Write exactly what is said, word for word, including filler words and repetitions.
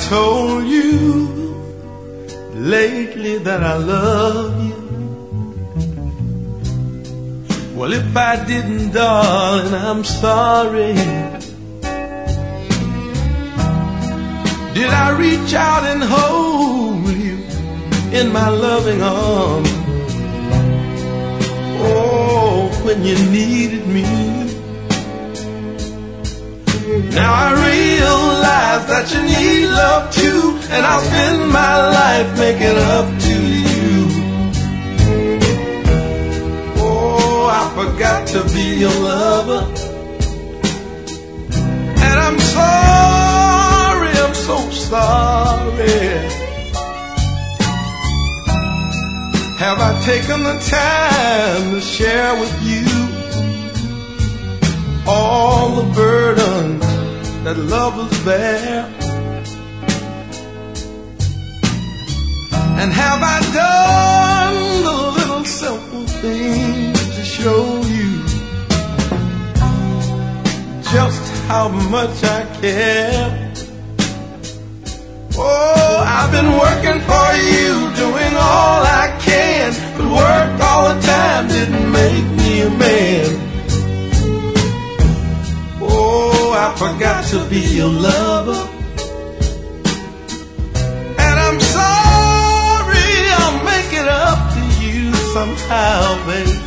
told you lately that I love you? Well, if I didn't, darling, I'm sorry. Did I reach out and hold you in my loving arms? Oh, when you needed me. Now I realize that you need love too, and I'll spend my life making up to you. Oh, I forgot to be your lover, and I'm sorry, I'm so sorry. Have I taken the time to share with you all the burdens that lovers bear? And have I done the little simple things to show you just how much I care? Oh, I've been working for you, doing all I can, but work all the time didn't make me a man. Oh, I forgot to be your lover, and I'm sorry, I'll make it up to you somehow, baby.